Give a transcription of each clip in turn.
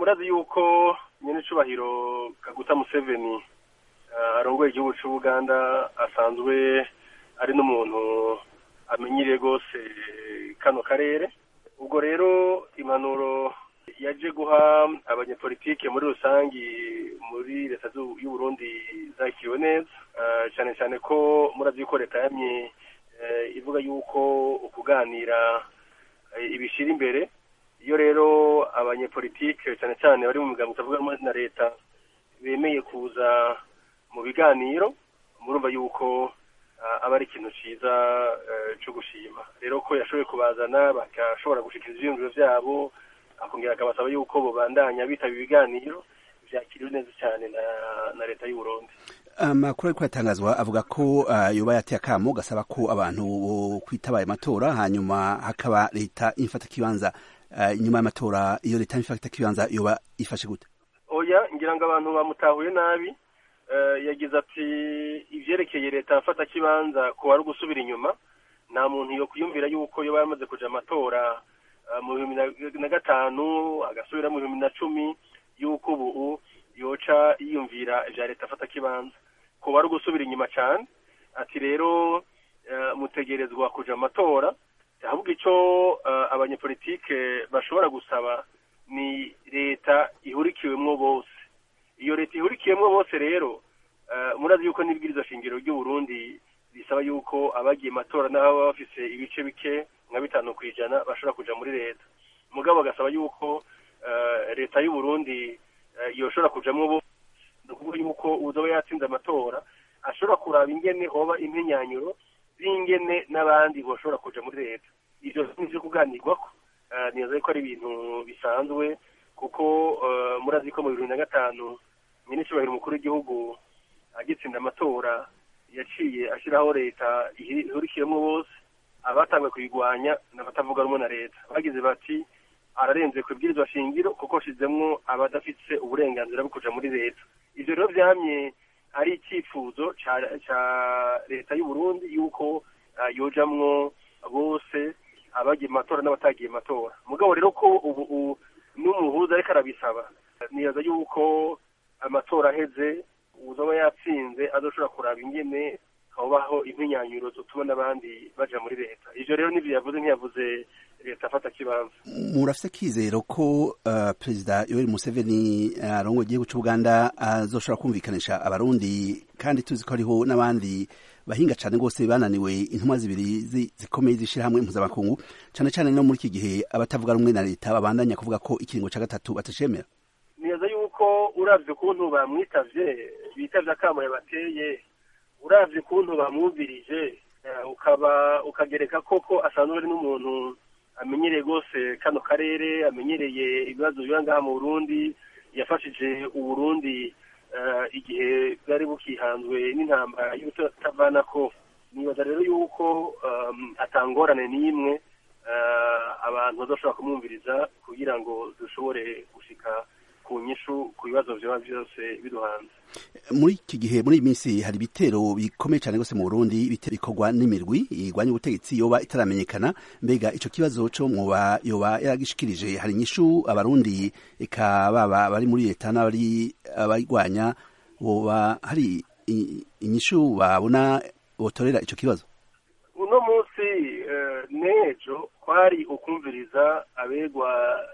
murazi yuko nyene cubahiro Kaguta Museveni arongoye igihugu c'Uganda asanzwe ari n'umuntu amenyereye gose kano karere. Ubwo rero impanuro yaje guha abanyepolitike muri rusangi muri leta y'u Burundi zakiriwe neza, cyane cyane ko murazi yuko leta yamye ivuga yuko ukuganira ibishira imbere. Iyo rero abanyepolitike cyane cyane bari mu migambo itavuga na leta bemeye kuza mu biganiro, murumva yuko aba ari ikintu ciza cyo gushima. Rero ko yashoboye kubazana bakashobora gushikiriza ivyiyumviro vyabo, akongera akabasaba yuko bobandanya bitaba ibiganiro, vyakiriwe neza cyane na leta y'u Burundi. Amakuru ariko yatangazwa avuga ko yoba yateye akamo gasaba ko abantu bo kwitabaye amatora, hanyuma hakaba leta infata kibanza inyuma y'amatora. Iyo leta infata kibanza yoba ifashe gute? Oya, ngira ngo abantu bamutahuye nabi. Yagize ati ivyerekeye leta afata kibanza ko ari gusubira inyuma. Nta muntu yo kuyumvira yuko yoba yamaze kuja amatora mu 2005 agasubira mu 2010 yuko ubu yoca yiyumvira ivya leta afata kibanza ko bari gusubira inyuma cyane. Ati rero mutegerezwa kuja amatora, ahubwo ico abanyepolitike bashobora gusaba ni leta ihurikiwemwo bose. Iyo leta ihurikiyemwo bose rero murazi yuko n'ibwiriza shingiro ry'u Burundi bisaba yuko abagiye amatora n'abo bafise ibice bike nka 5% bashobora kuja muri leta. Mugabo gasaba yuko leta y'u Burundi yoshobora kujamwo bo, nukuvuga yuko uzoba yatsinze amatora ashobora kuraba ingene hoba impenyanyuro z'ingene n'abandi boshobora kuja muri leta. Ivyo nivyo kuganirwako, nibaza ko ari ibintu bisanzwe kuko murazi ko mu 2005 nyine cubahiro umukuru w'igihugu agitsinda amatora yaciye ashiraho leta ihurikiyemwo bose, abatangwe kuyigwanya n'abatavuga rumwe na leta bagize bati ararenze kwibwirizwa shingiro kuko shizemwo abadafitse uburenganzira bwo kuja muri leta. Ivyo rero vyamye ari icifuzo ca leta y'u Burundi yuko yojamwo bose, abagiye amatora n'abatagiye amatora. Mugabo rero ko ubu n'umuhuza ariko arabisaba, nibaza yuko amatora aheze uzoba yatsinze azoshobora kuraba ingene hobaho impinyanyuro zotuma n'abandi baja muri leta. Ivyo rero nivyo yavuze ntiyavuze leta afata kibanza. Murafise kizero ko Perezida Yoweri Museveni arongoye igihugu c'Uganda azoshobora kumvikanisha abarundi, kandi tuzi ko hariho n'abandi bahinga cane gose bananiwe intumwa zibiri zikomeye zishira hamwe mpuzamakungu, cane cane no muri iki gihe abatavuga rumwe na leta babandanya kuvuga ko ikiringo ca gatatu batashemera. Nibaza yuko uravye ukuntu bamwitavye, bitavye akamo yabateye, uravye ukuntu bamwumvirije, ukagereka koko asanzwe ari n'umuntu amenyereye gose kano karere, amenyereye ibibazo biba ngaha mu Burundi, yafashije Uburundi igihe bwari bukihanzwe n'intambara y'ubutavanako. Nibaza rero yuko atangorane n'imwe abantu bazoshobora kumwumviriza kugira ngo dushobore gushika ku nyishu ku bibazo vyoba vyose biduhanze. Muri iki gihe, muri iyi minsi hari ibitero bikomeye cyane gose mu Burundi, ibitero bikorwa n'imirwi igwanya ubutegetsi yoba itaramenyekana. Mbega ico kibazo co mwoba yoba yaragishikirije? Hari inyishu abarundi eka baba bari muri leta n'abari abayigwanya, woba hari inyishu babona botorera ico kibazo? Uno munsi nejo kwari ukumviriza abegwa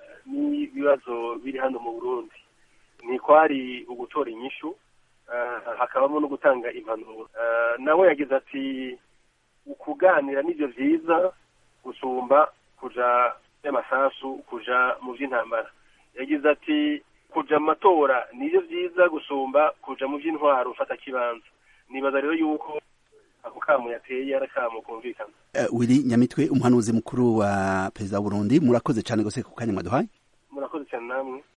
n'ibibazo biri hano mu Burundi, ni kwari ugutora inyishu, hakabamo no gutanga impanuro. Nawe yagize ati ukuganira nivyo vyiza gusumba kuja y'amasasu, kuja mu vy'intambara. Yagize ati kuja amatora nivyo vyiza gusumba kuja mu vy'intwaro ufata kibanza. Nibaza rero yuko ako kamo yateye arakamo kumvikana. Willy Nyamitwe, umuhanuzi mukuru wa Perezida wa Burundi, murakoze cyane gose ku kanya mwaduhaye. Murakoze cyane namwe.